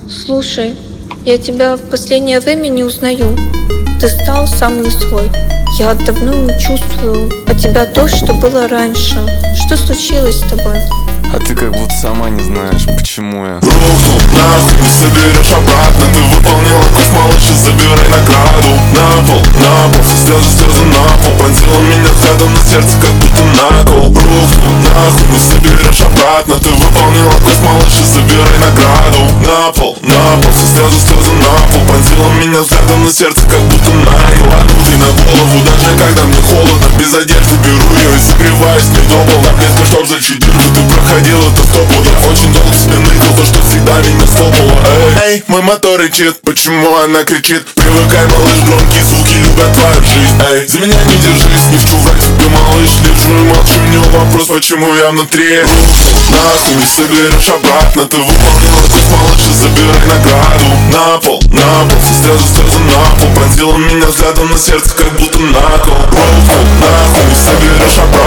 Слушай, я тебя в последнее время не узнаю. Ты стал сам не свой. Я давно не чувствую от тебя то, что было раньше. Что случилось с тобой? А ты как будто сама не знаешь, почему я рухнул нахуй, не соберешь обратно. Ты выполнила квест, малыш, и забирай награду. На пол, все слезы на пол. Пронзила меня взглядом на сердце, как будто накол. Рухнул нахуй, не соберешь обратно. Ты выполнила квест, малыш, и забирай награду. На пол, все слезы на пол. Пронзила меня взглядом на сердце, как будто накол. Ты на голову, даже когда мне холодно. Без одежды беру ее и согреваюсь не дома. На близко, чтоб зачудить, ты проходил это стопу. Я очень долго себе ныкал то, что всегда меня слопало. Эй, мой мотор рычит, почему она кричит? Привыкай, малыш, громкие звуки любят твою жизнь. Эй, за меня не держись, не вчу врать тебе, малыш. Лежу и молчу, мне вопрос, почему я внутри. Рухнул нахуй, не соберешь обратно. Ты выполнила квест, малыш, и забирай награду. На пол, все слезы на пол. Пронзила меня взглядом на сердце, как будто накол. Рухнул нахуй, не соберешь обратно.